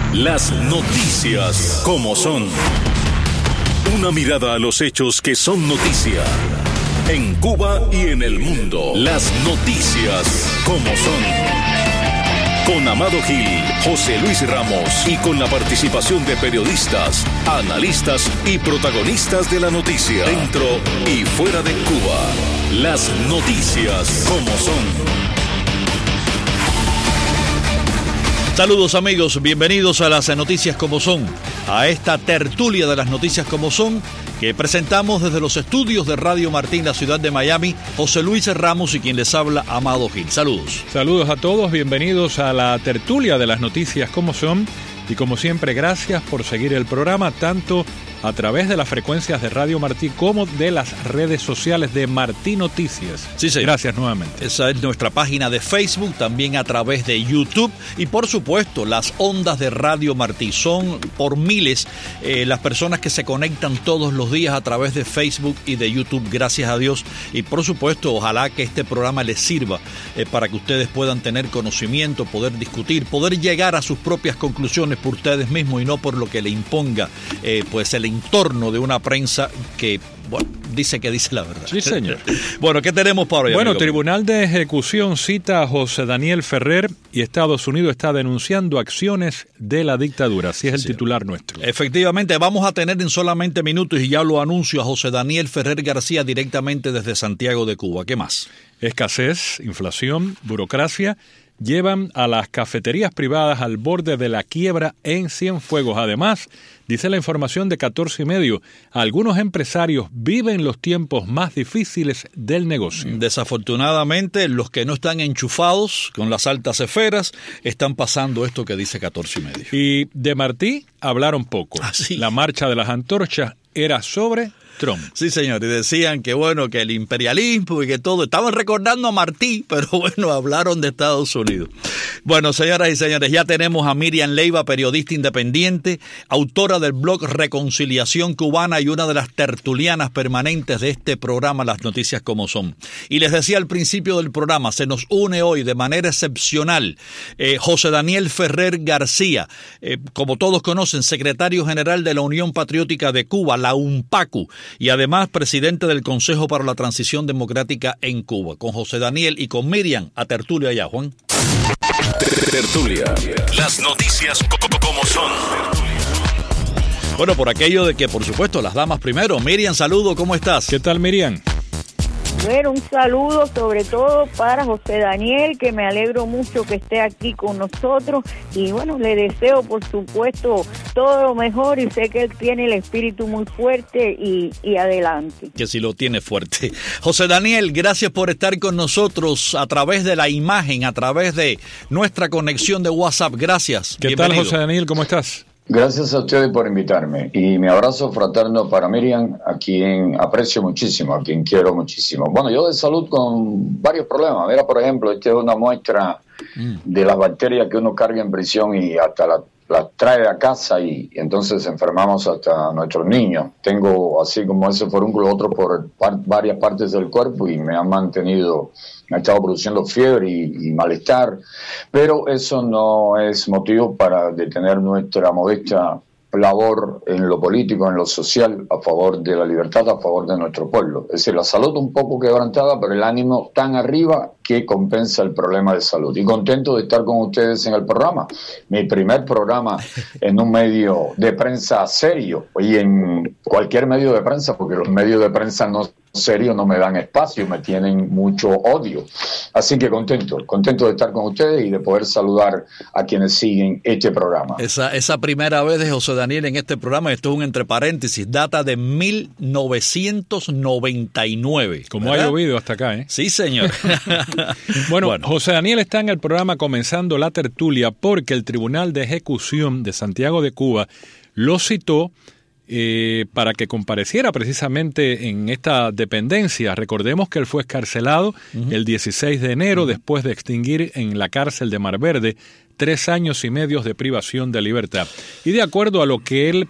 Las noticias como son. Una mirada a los hechos que son noticia. En Cuba y en el mundo. Las noticias como son. Con Amado Gil, José Luis Ramos y con la participación de periodistas, analistas y protagonistas de la noticia dentro y fuera de Cuba. Las noticias como son. Saludos amigos, bienvenidos a las noticias como son, a esta tertulia de las noticias como son que presentamos desde los estudios de Radio Martín, la ciudad de Miami, José Luis Ramos y quien les habla, Amado Gil. Saludos. Saludos a todos, bienvenidos a la tertulia de las noticias como son y como siempre gracias por seguir el programa tanto a través de las frecuencias de Radio Martí como de las redes sociales de Martí Noticias. Sí, señor. Gracias nuevamente. Esa es nuestra página de Facebook, también a través de YouTube y por supuesto las ondas de Radio Martí. Son por miles las personas que se conectan todos los días a través de Facebook y de YouTube, gracias a Dios. Y por supuesto, ojalá que este programa les sirva para que ustedes puedan tener conocimiento, poder discutir, poder llegar a sus propias conclusiones por ustedes mismos y no por lo que le imponga pues el entorno de una prensa que, bueno, dice la verdad. Sí, señor. Bueno, ¿qué tenemos para hoy? Bueno, amigo? Tribunal de Ejecución cita a José Daniel Ferrer y Estados Unidos está denunciando acciones de la dictadura. Así es el titular nuestro. Efectivamente, vamos a tener en solamente minutos, y ya lo anuncio, a José Daniel Ferrer García directamente desde Santiago de Cuba. ¿Qué más? Escasez, inflación, burocracia llevan a las cafeterías privadas al borde de la quiebra en Cienfuegos. Además, dice la información de 14 y medio, algunos empresarios viven los tiempos más difíciles del negocio. Desafortunadamente, los que no están enchufados con las altas esferas están pasando esto que dice 14 y medio. Y de Martí hablaron poco. ¿Sí? La marcha de las antorchas era sobre Trump. Sí, señor, y decían que bueno, que el imperialismo y que todo, estaban recordando a Martí, pero bueno, hablaron de Estados Unidos. Bueno, señoras y señores, ya tenemos a Miriam Leiva, periodista independiente, autora del blog Reconciliación Cubana y una de las tertulianas permanentes de este programa, Las Noticias Como Son. Y les decía al principio del programa, se nos une hoy de manera excepcional José Daniel Ferrer García, como todos conocen, secretario general de la Unión Patriótica de Cuba, la UNPACU, y además presidente del Consejo para la Transición Democrática en Cuba. Con José Daniel y con Miriam, a tertulia ya, Juan. Tertulia. Las noticias como son. Bueno, por aquello de que, por supuesto, las damas primero. Miriam, saludo, ¿cómo estás? ¿Qué tal, Miriam? Bueno, un saludo sobre todo para José Daniel, que me alegro mucho que esté aquí con nosotros y bueno, le deseo por supuesto todo lo mejor y sé que él tiene el espíritu muy fuerte y adelante. Que sí lo tiene fuerte. José Daniel, gracias por estar con nosotros a través de la imagen, a través de nuestra conexión de WhatsApp. Gracias. ¿Qué tal, José Daniel? ¿Cómo estás? Gracias a ustedes por invitarme y mi abrazo fraterno para Miriam, a quien aprecio muchísimo, a quien quiero muchísimo. Bueno, yo de salud con varios problemas. Mira, por ejemplo, esta es una muestra de las bacterias que uno carga en prisión y hasta las trae a casa y entonces enfermamos hasta nuestros niños. Tengo así como ese forúnculo, otro por varias partes del cuerpo y me ha estado produciendo fiebre y malestar, pero eso no es motivo para detener nuestra modesta labor en lo político, en lo social, a favor de la libertad, a favor de nuestro pueblo. Es decir, la salud un poco quebrantada, pero el ánimo tan arriba que compensa el problema de salud. Y contento de estar con ustedes en el programa. Mi primer programa en un medio de prensa serio, y en cualquier medio de prensa, porque los medios de prensa no serios no me dan espacio, me tienen mucho odio. Así que contento de estar con ustedes y de poder saludar a quienes siguen este programa. Esa primera vez de José Daniel en este programa, esto es un entre paréntesis, data de 1999. Como ha llovido hasta acá, ¿eh? Sí, señor. Bueno, José Daniel está en el programa comenzando la tertulia porque el Tribunal de Ejecución de Santiago de Cuba lo citó para que compareciera precisamente en esta dependencia. Recordemos que él fue excarcelado el 16 de enero después de extinguir en la cárcel de Mar Verde 3 años y medio de privación de libertad. Y de acuerdo a lo que él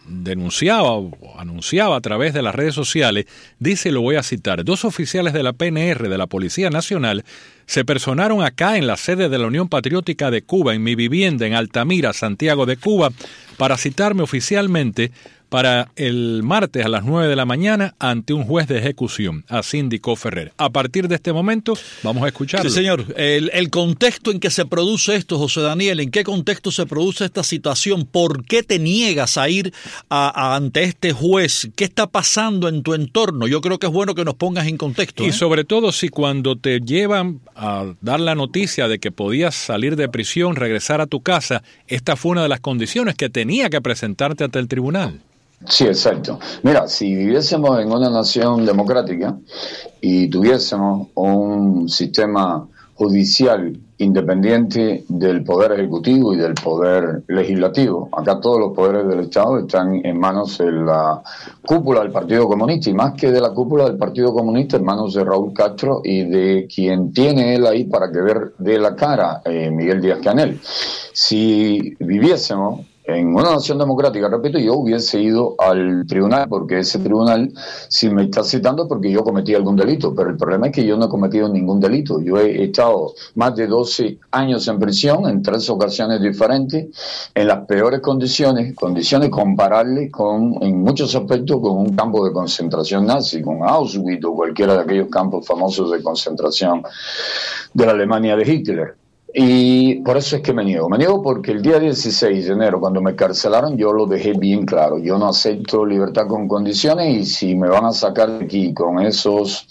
denunciaba o anunciaba a través de las redes sociales, dice, lo voy a citar: 2 oficiales de la PNR, de la Policía Nacional, se personaron acá en la sede de la Unión Patriótica de Cuba, en mi vivienda en Altamira, Santiago de Cuba, para citarme oficialmente para el martes a las 9 de la mañana ante un juez de ejecución. Así indicó Ferrer. A partir de este momento, vamos a escucharlo. Sí, señor. El contexto en que se produce esto, José Daniel, ¿en qué contexto se produce esta situación? ¿Por qué te niegas a ir ante este juez? ¿Qué está pasando en tu entorno? Yo creo que es bueno que nos pongas en contexto. Y sobre todo si cuando te llevan a dar la noticia de que podías salir de prisión, regresar a tu casa, esta fue una de las condiciones que tenía que presentarte ante el tribunal. Sí, exacto. Mira, si viviésemos en una nación democrática y tuviésemos un sistema judicial independiente del poder ejecutivo y del poder legislativo, acá todos los poderes del Estado están en manos de la cúpula del Partido Comunista, y más que de la cúpula del Partido Comunista, en manos de Raúl Castro y de quien tiene él ahí para que ver de la cara, Miguel Díaz-Canel. Si viviésemos en una nación democrática, repito, yo hubiese ido al tribunal, porque ese tribunal, si me está citando, porque yo cometí algún delito, pero el problema es que yo no he cometido ningún delito. Yo he estado más de 12 años en prisión, en 3 ocasiones diferentes, en las peores condiciones comparables en muchos aspectos con un campo de concentración nazi, con Auschwitz o cualquiera de aquellos campos famosos de concentración de la Alemania de Hitler. Y por eso es que me niego porque el día 16 de enero, cuando me carcelaron, yo lo dejé bien claro: yo no acepto libertad con condiciones, y si me van a sacar de aquí con esos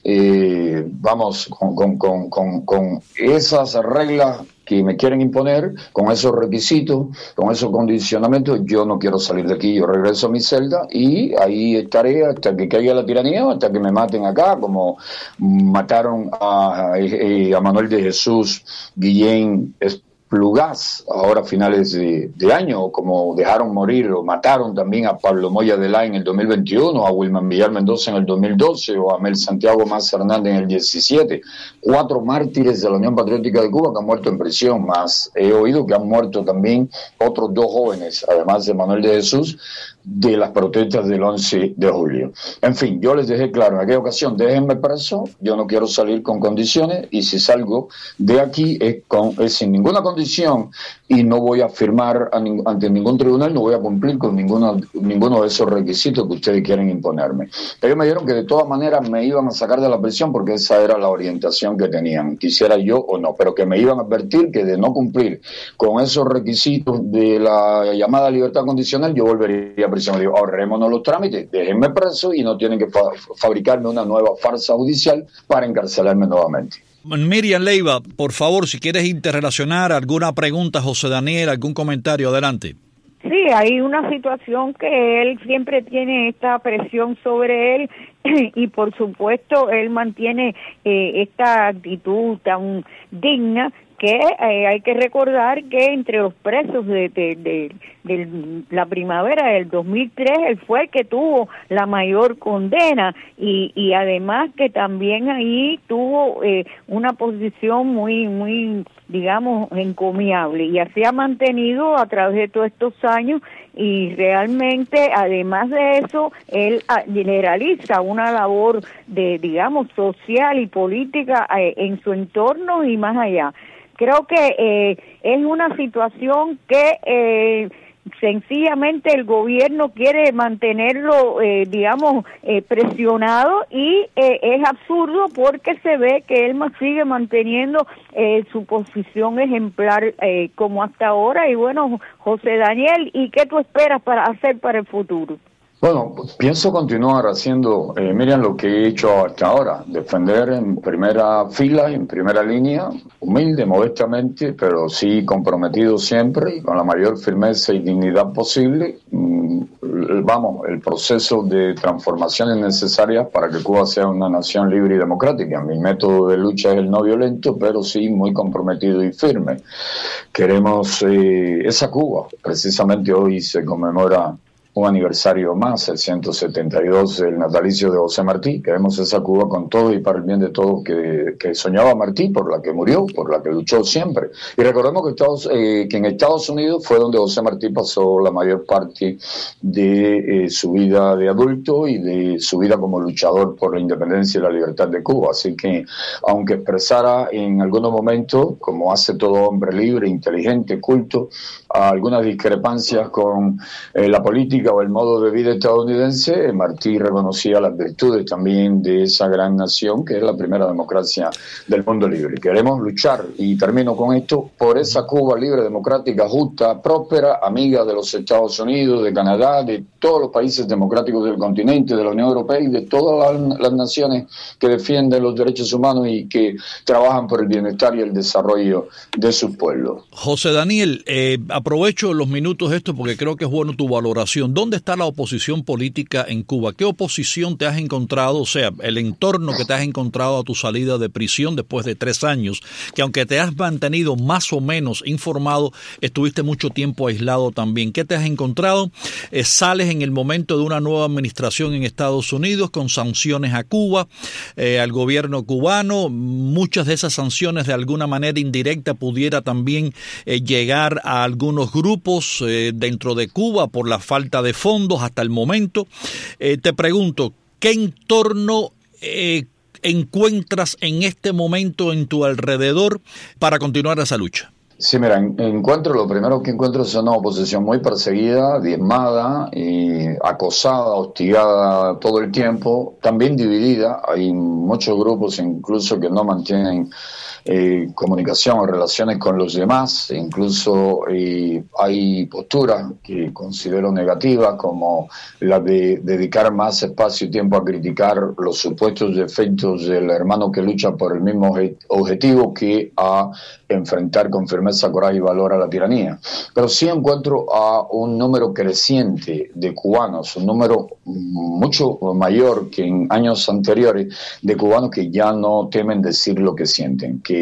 con esas reglas que me quieren imponer, con esos requisitos, con esos condicionamientos, yo no quiero salir de aquí. Yo regreso a mi celda y ahí estaré hasta que caiga la tiranía, hasta que me maten acá, como mataron a Manuel de Jesús Guillén Plugás, ahora a finales de año, como dejaron morir o mataron también a Pablo Moya de la en el 2021, a Wilman Villar Mendoza en el 2012, o a Mel Santiago Maza Hernández en el 17. 4 mártires de la Unión Patriótica de Cuba que han muerto en prisión, más he oído que han muerto también otros 2 jóvenes, además de Manuel de Jesús, de las protestas del 11 de julio. En fin, yo les dejé claro en aquella ocasión: déjenme preso, yo no quiero salir con condiciones, y si salgo de aquí es sin ninguna condición, y no voy a firmar ante ningún tribunal, no voy a cumplir con ninguno de esos requisitos que ustedes quieren imponerme. Ellos me dijeron que de todas maneras me iban a sacar de la prisión, porque esa era la orientación que tenían, quisiera yo o no, pero que me iban a advertir que de no cumplir con esos requisitos de la llamada libertad condicional, yo volvería a prisión. Digo, ahorrémonos los trámites, déjenme preso y no tienen que fabricarme una nueva farsa judicial para encarcelarme nuevamente. Miriam Leiva, por favor, si quieres interrelacionar alguna pregunta, José Daniel, algún comentario, adelante. Sí, hay una situación que él siempre tiene esta presión sobre él y por supuesto él mantiene esta actitud tan digna, que hay que recordar que entre los presos de la primavera del 2003, él fue el que tuvo la mayor condena y además que también ahí tuvo una posición muy, digamos, encomiable, y así ha mantenido a través de todos estos años, y realmente además de eso él realiza una labor de, digamos, social y política en su entorno y más allá. Creo que es una situación que sencillamente el gobierno quiere mantenerlo, presionado, y es absurdo porque se ve que él sigue manteniendo su posición ejemplar como hasta ahora. Y bueno, José Daniel, ¿y qué tú esperas hacer para el futuro? Bueno, pienso continuar haciendo, Miriam, lo que he hecho hasta ahora: defender en primera fila, en primera línea, humilde, modestamente, pero sí comprometido siempre y con la mayor firmeza y dignidad posible, el proceso de transformaciones necesarias para que Cuba sea una nación libre y democrática. Mi método de lucha es el no violento, pero sí muy comprometido y firme. Queremos esa Cuba. Precisamente hoy se conmemora un aniversario más, el 172 del natalicio de José Martí. Queremos esa Cuba con todo y para el bien de todos que soñaba Martí, por la que murió, por la que luchó siempre. Y recordemos que en Estados Unidos fue donde José Martí pasó la mayor parte de su vida de adulto y de su vida como luchador por la independencia y la libertad de Cuba. Así que, aunque expresara en algunos momentos, como hace todo hombre libre, inteligente, culto, algunas discrepancias con la política o el modo de vida estadounidense, Martí reconocía las virtudes también de esa gran nación que es la primera democracia del mundo libre. Queremos luchar, y termino con esto, por esa Cuba libre, democrática, justa, próspera, amiga de los Estados Unidos, de Canadá, de todos los países democráticos del continente, de la Unión Europea y de todas las naciones que defienden los derechos humanos y que trabajan por el bienestar y el desarrollo de sus pueblos. José Daniel, aprovecho los minutos estos porque creo que es bueno tu valoración. ¿Dónde está la oposición política en Cuba? ¿Qué oposición te has encontrado? O sea, el entorno que te has encontrado a tu salida de prisión después de 3 años, que aunque te has mantenido más o menos informado, estuviste mucho tiempo aislado también. ¿Qué te has encontrado? Sales en el momento de una nueva administración en Estados Unidos con sanciones a Cuba, al gobierno cubano. Muchas de esas sanciones de alguna manera indirecta pudiera también llegar a algunos grupos dentro de Cuba por la falta de fondos hasta el momento. Te pregunto, ¿qué entorno encuentras en este momento en tu alrededor para continuar esa lucha? Sí, mira, lo primero que encuentro es una oposición muy perseguida, diezmada, y acosada, hostigada todo el tiempo, también dividida. Hay muchos grupos incluso que no mantienen comunicación o relaciones con los demás, incluso hay posturas que considero negativas, como la de dedicar más espacio y tiempo a criticar los supuestos defectos del hermano que lucha por el mismo objetivo que a enfrentar con firmeza, coraje y valor a la tiranía. Pero sí encuentro a un número creciente de cubanos, un número mucho mayor que en años anteriores, de cubanos que ya no temen decir lo que sienten, que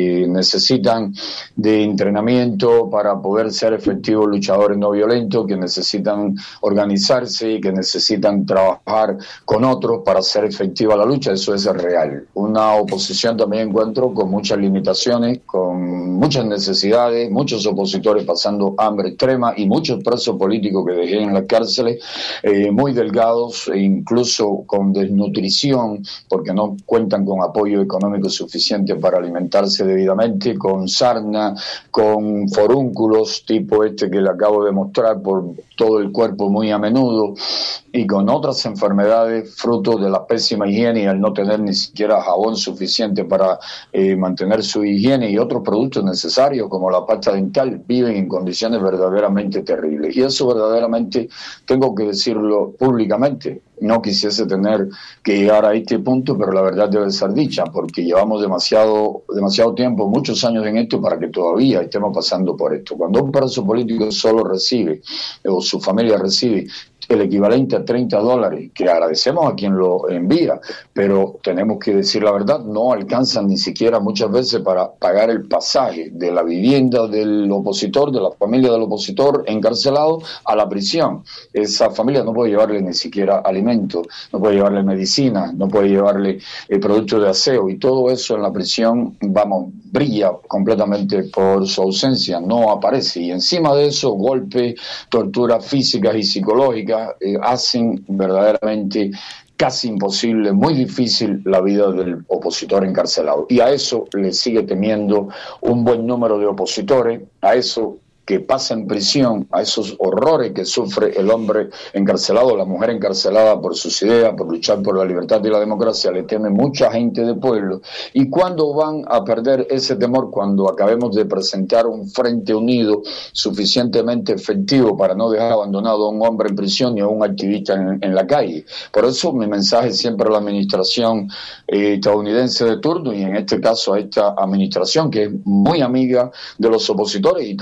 necesitan de entrenamiento para poder ser efectivos luchadores no violentos, que necesitan organizarse, que necesitan trabajar con otros para ser efectiva la lucha. Eso es real. Una oposición también encuentro con muchas limitaciones, con muchas necesidades, muchos opositores pasando hambre extrema y muchos presos políticos que dejé en las cárceles, muy delgados e incluso con desnutrición porque no cuentan con apoyo económico suficiente para alimentarse debidamente, con sarna, con forúnculos tipo este que le acabo de mostrar por todo el cuerpo muy a menudo, y con otras enfermedades fruto de la pésima higiene y al no tener ni siquiera jabón suficiente para mantener su higiene y otros productos necesarios como la pasta dental, viven en condiciones verdaderamente terribles. Y eso verdaderamente tengo que decirlo públicamente. No quisiese tener que llegar a este punto, pero la verdad debe ser dicha, porque llevamos demasiado tiempo, muchos años en esto para que todavía estemos pasando por esto. Cuando un preso político solo recibe, o su familia recibe, el equivalente a $30, que agradecemos a quien lo envía, pero tenemos que decir la verdad, no alcanzan ni siquiera muchas veces para pagar el pasaje de la vivienda del opositor, de la familia del opositor encarcelado a la prisión. Esa familia no puede llevarle ni siquiera alimentos, no puede llevarle medicina, no puede llevarle productos de aseo, y todo eso en la prisión, brilla completamente por su ausencia, no aparece. Y encima de eso, golpes, torturas físicas y psicológicas hacen verdaderamente casi imposible, muy difícil la vida del opositor encarcelado. Y a eso le sigue temiendo un buen número de opositores, a eso que pasa en prisión, a esos horrores que sufre el hombre encarcelado, la mujer encarcelada por sus ideas, por luchar por la libertad y la democracia, le teme mucha gente de pueblo. ¿Y cuándo van a perder ese temor? Cuando acabemos de presentar un frente unido suficientemente efectivo para no dejar abandonado a un hombre en prisión ni a un activista en la calle. Por eso mi mensaje siempre a la administración estadounidense de turno, y en este caso a esta administración que es muy amiga de los opositores y también del pueblo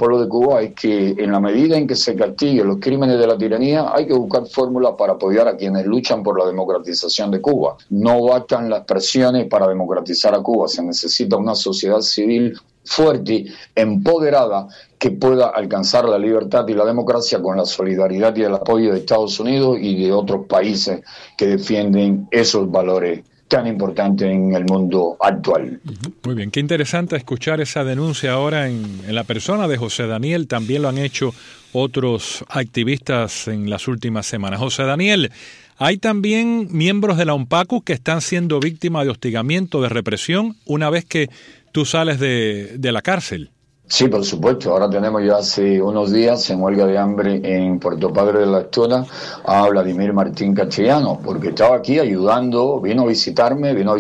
pueblo de Cuba es que en la medida en que se castiguen los crímenes de la tiranía, hay que buscar fórmulas para apoyar a quienes luchan por la democratización de Cuba. No bastan las presiones para democratizar a Cuba, se necesita una sociedad civil fuerte, empoderada, que pueda alcanzar la libertad y la democracia con la solidaridad y el apoyo de Estados Unidos y de otros países que defienden esos valores tan importantes en el mundo actual. Muy bien, qué interesante escuchar esa denuncia ahora en la persona de José Daniel. También lo han hecho otros activistas en las últimas semanas. José Daniel, hay también miembros de la UNPACU que están siendo víctimas de hostigamiento, de represión, una vez que tú sales de la cárcel. Sí, por supuesto. Ahora tenemos ya hace unos días en huelga de hambre en Puerto Padre de la Estona a Vladimir Martín Castellano, porque estaba aquí ayudando, vino a visitar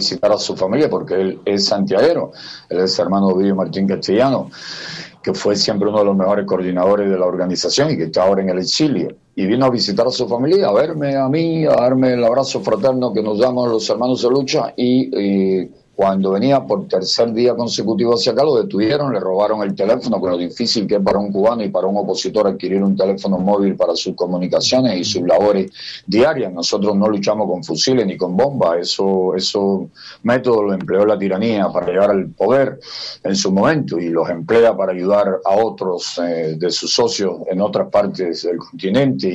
a su familia, porque él es santiaguero, él es hermano de Ovidio Martín Castellano, que fue siempre uno de los mejores coordinadores de la organización y que está ahora en el exilio. Y vino a visitar a su familia, a verme a mí, a darme el abrazo fraterno que nos damos los hermanos de lucha y cuando venía por tercer día consecutivo hacia acá, lo detuvieron, le robaron el teléfono, con lo difícil que es para un cubano y para un opositor adquirir un teléfono móvil para sus comunicaciones y sus labores diarias. Nosotros no luchamos con fusiles ni con bombas, esos métodos los empleó la tiranía para llegar al poder en su momento y los emplea para ayudar a otros de sus socios en otras partes del continente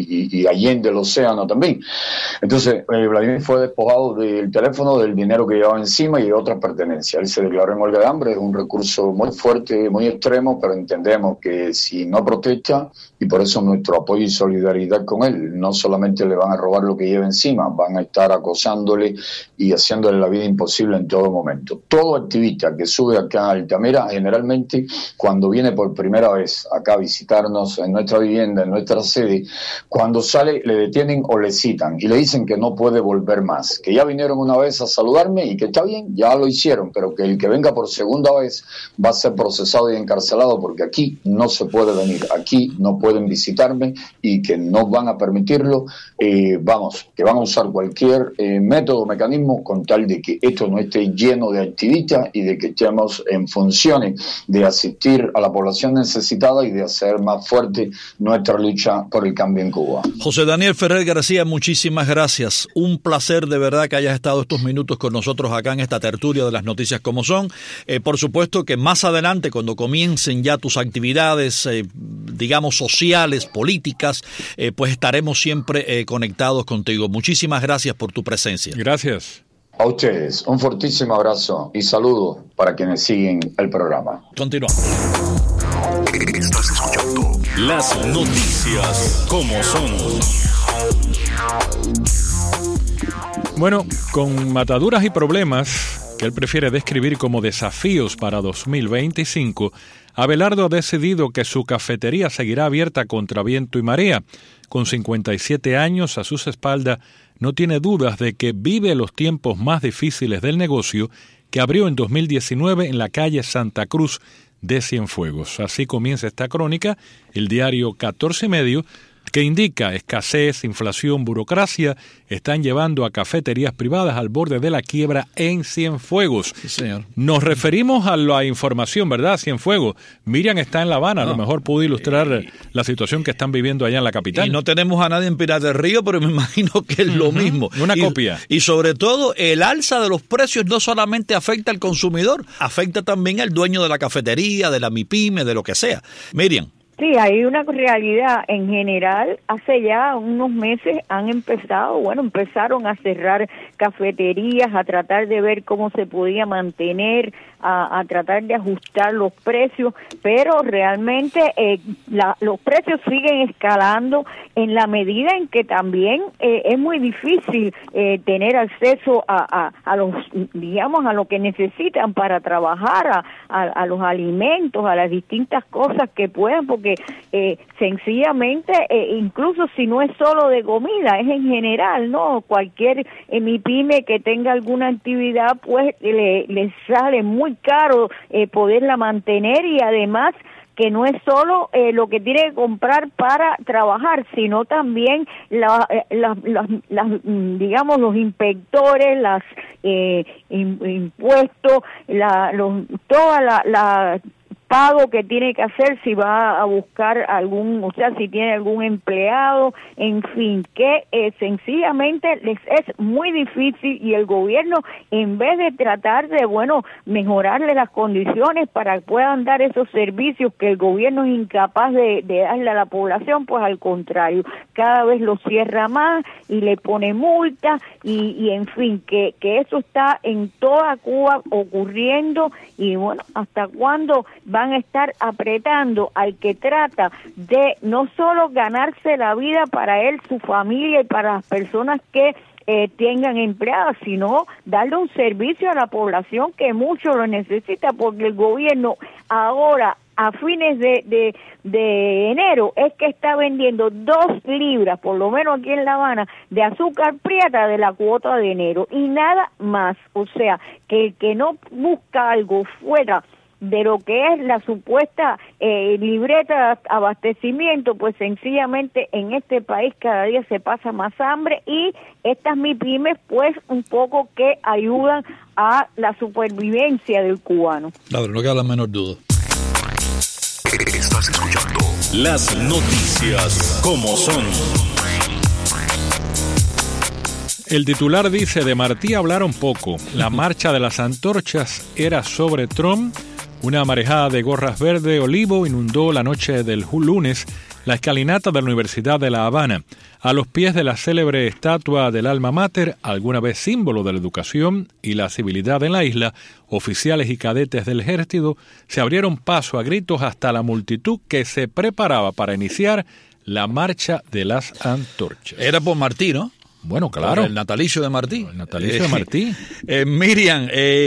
y allende el océano también. Entonces, Vladimir fue despojado del teléfono, del dinero que llevaba encima y de otras pertenencias. Él se declaró en huelga de hambre, es un recurso muy fuerte, muy extremo, pero entendemos que si no protesta, y por eso nuestro apoyo y solidaridad con él, no solamente le van a robar lo que lleva encima, van a estar acosándole y haciéndole la vida imposible en todo momento. Todo activista que sube acá a Altamira, generalmente cuando viene por primera vez acá a visitarnos en nuestra vivienda, en nuestra sede, cuando sale le detienen o le citan y le dicen que no puede volver más, que ya vinieron una vez a saludarme y que está bien, ya lo hicieron, pero que el que venga por segunda vez va a ser procesado y encarcelado, porque aquí no se puede venir, aquí no pueden visitarme y que no van a permitirlo, que van a usar cualquier método, mecanismo, con tal de que esto no esté lleno de activistas y de que estemos en funciones de asistir a la población necesitada y de hacer más fuerte nuestra lucha por el cambio en Cuba. José Daniel Ferrer García, muchísimas gracias. Un placer de verdad que hayas estado estos minutos con nosotros acá en esta tertulia de las noticias como son. Por supuesto que más adelante, cuando comiencen ya tus actividades, digamos, sociales, políticas, pues estaremos siempre conectados contigo. Muchísimas gracias por tu presencia. Gracias. A ustedes, un fortísimo abrazo y saludo para quienes siguen el programa. Continuamos. Estás escuchando las noticias como son. Bueno, con mataduras y problemas que él prefiere describir como desafíos para 2025, Abelardo ha decidido que su cafetería seguirá abierta contra viento y marea. Con 57 años a sus espaldas, no tiene dudas de que vive los tiempos más difíciles del negocio que abrió en 2019 en la calle Santa Cruz de Cienfuegos. Así comienza esta crónica, el diario 14 y Medio, que indica escasez, inflación, burocracia, están llevando a cafeterías privadas al borde de la quiebra en Cienfuegos. Sí, señor. Nos referimos a la información, ¿verdad? Cienfuegos. Miriam está en La Habana, a lo mejor pudo ilustrar la situación que están viviendo allá en la capital. Y no tenemos a nadie en Pinar del Río, pero me imagino que es lo mismo. Una copia. Y sobre todo, el alza de los precios no solamente afecta al consumidor, afecta también al dueño de la cafetería, de la MIPYME, de lo que sea. Miriam. Sí, hay una realidad en general. Hace ya unos meses empezaron a cerrar cafeterías, a tratar de ver cómo se podía mantener, a tratar de ajustar los precios, pero realmente los precios siguen escalando en la medida en que también es muy difícil tener acceso a los, digamos, a lo que necesitan para trabajar, a los alimentos, a las distintas cosas que puedan, porque sencillamente, incluso si no es solo de comida, es en general, ¿no? Cualquier MIPYME que tenga alguna actividad, pues le sale muy caro poderla mantener, y además que no es solo lo que tiene que comprar para trabajar, sino también digamos, los inspectores, pago que tiene que hacer, si va a buscar si tiene algún empleado, en fin, que sencillamente les es muy difícil, y el gobierno, en vez de tratar de, mejorarle las condiciones para que puedan dar esos servicios que el gobierno es incapaz de darle a la población, pues al contrario, cada vez lo cierra más y le pone multas y en fin, que eso está en toda Cuba ocurriendo. Y ¿hasta cuándo van a estar apretando al que trata de no solo ganarse la vida para él, su familia y para las personas que tengan empleadas, sino darle un servicio a la población que mucho lo necesita? Porque el gobierno ahora, a fines de enero, es que está vendiendo 2 libras, por lo menos aquí en La Habana, de azúcar prieta de la cuota de enero, y nada más. O sea, que el que no busca algo fuera de lo que es la supuesta libreta de abastecimiento, pues sencillamente en este país cada día se pasa más hambre, y estas MIPYMES pues un poco que ayudan a la supervivencia del cubano. Claro, no queda la menor duda. Estás escuchando las noticias como son. El titular dice: de Martí hablaron poco. La marcha de las antorchas era sobre Trump. Una marejada de gorras verde olivo inundó la noche del lunes la escalinata de la Universidad de La Habana. A los pies de la célebre estatua del Alma Mater, alguna vez símbolo de la educación y la civilidad en la isla, oficiales y cadetes del ejército se abrieron paso a gritos hasta la multitud que se preparaba para iniciar la marcha de las antorchas. Era por Martí, ¿no? Bueno, claro. El natalicio de Martí. El natalicio de Martí. Miriam,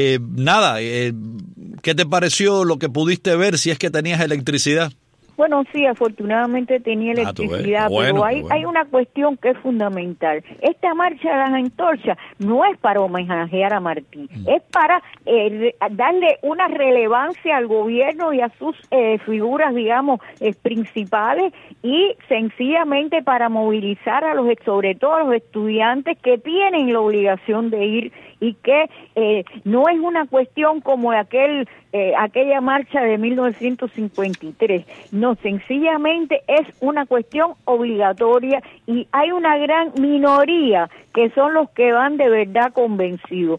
¿qué te pareció lo que pudiste ver, si es que tenías electricidad? Bueno, sí, afortunadamente tenía electricidad, pero hay una cuestión que es fundamental. Esta marcha de las antorchas no es para homenajear a Martí, es para darle una relevancia al gobierno y a sus figuras, digamos, principales, y sencillamente para movilizar sobre todo a los estudiantes que tienen la obligación de ir, y que no es una cuestión como aquella marcha de 1953, no, sencillamente es una cuestión obligatoria, y hay una gran minoría que son los que van de verdad convencidos.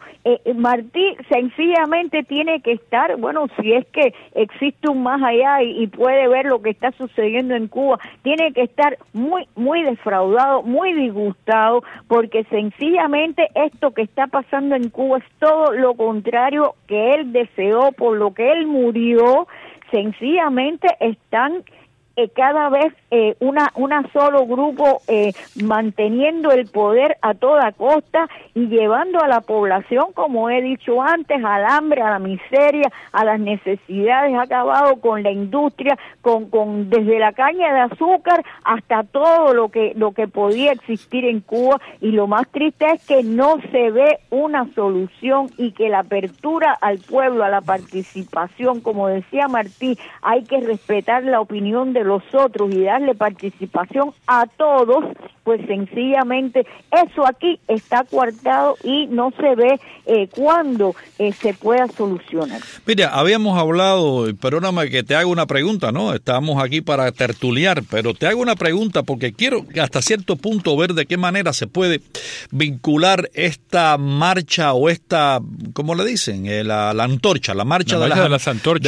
Martí sencillamente tiene que estar, si es que existe un más allá y puede ver lo que está sucediendo en Cuba, tiene que estar muy, muy defraudado, muy disgustado, porque sencillamente esto que está pasando en Cuba es todo lo contrario que él deseó, por lo que él murió. Sencillamente están cada vez una solo grupo manteniendo el poder a toda costa y llevando a la población, como he dicho antes, al hambre, a la miseria, a las necesidades. Ha acabado con la industria, con desde la caña de azúcar hasta todo lo que podía existir en Cuba, y lo más triste es que no se ve una solución, y que la apertura al pueblo, a la participación, como decía Martí, hay que respetar la opinión de los otros y darle participación a todos, pues sencillamente eso aquí está coartado y no se ve cuándo se pueda solucionar. Mira, habíamos hablado, perdóname que te hago una pregunta, ¿no? Estamos aquí para tertuliar, pero te hago una pregunta porque quiero hasta cierto punto ver de qué manera se puede vincular esta marcha o esta, ¿cómo le dicen? La antorcha, la marcha de las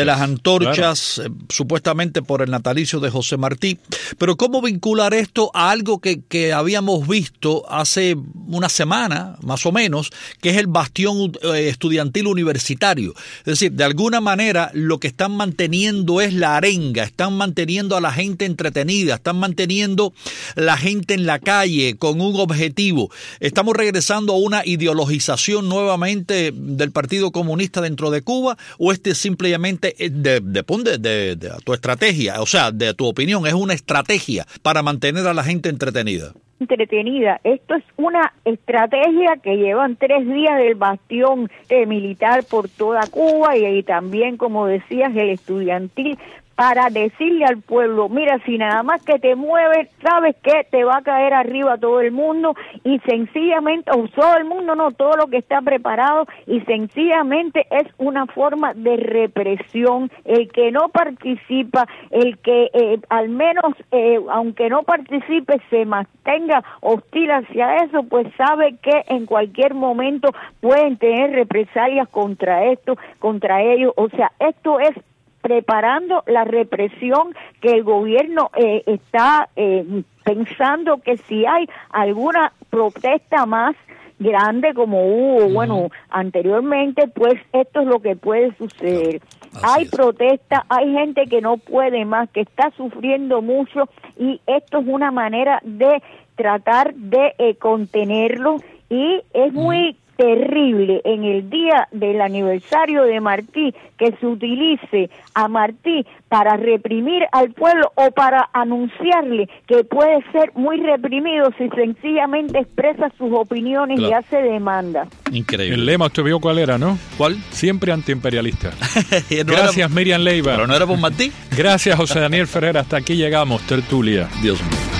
antorchas, claro, supuestamente por el natalicio de José Martí. Pero ¿cómo vincular esto a algo que habíamos visto hace una semana, más o menos, que es el bastión estudiantil universitario? Es decir, de alguna manera lo que están manteniendo es la arenga, están manteniendo a la gente entretenida, están manteniendo la gente en la calle con un objetivo. Estamos regresando a una ideologización nuevamente del Partido Comunista dentro de Cuba, o simplemente depende de tu estrategia, o sea, de tu opinión, es una estrategia para mantener a la gente entretenida. Esto es una estrategia que llevan 3 días del bastión militar por toda Cuba, y también, como decías, el estudiantil, para decirle al pueblo, mira, si nada más que te mueves, sabes que te va a caer arriba todo el mundo, y sencillamente, o todo el mundo no, todo lo que está preparado, y sencillamente es una forma de represión. El que no participa, el que al menos, aunque no participe, se mantenga hostil hacia eso, pues sabe que en cualquier momento pueden tener represalias contra ellos. O sea, esto es preparando la represión que el gobierno está pensando que si hay alguna protesta más grande como hubo, anteriormente, pues esto es lo que puede suceder. Hay protesta, hay gente que no puede más, que está sufriendo mucho, y esto es una manera de tratar de contenerlo, y es muy terrible en el día del aniversario de Martí que se utilice a Martí para reprimir al pueblo o para anunciarle que puede ser muy reprimido si sencillamente expresa sus opiniones y hace demanda. Increíble. El lema, usted vio cuál era, ¿no? ¿Cuál? Siempre antiimperialista. No Gracias, Miriam Leiva. ¿Pero no era por Martí? Gracias, José Daniel Ferrer. Hasta aquí llegamos, tertulia. Dios mío.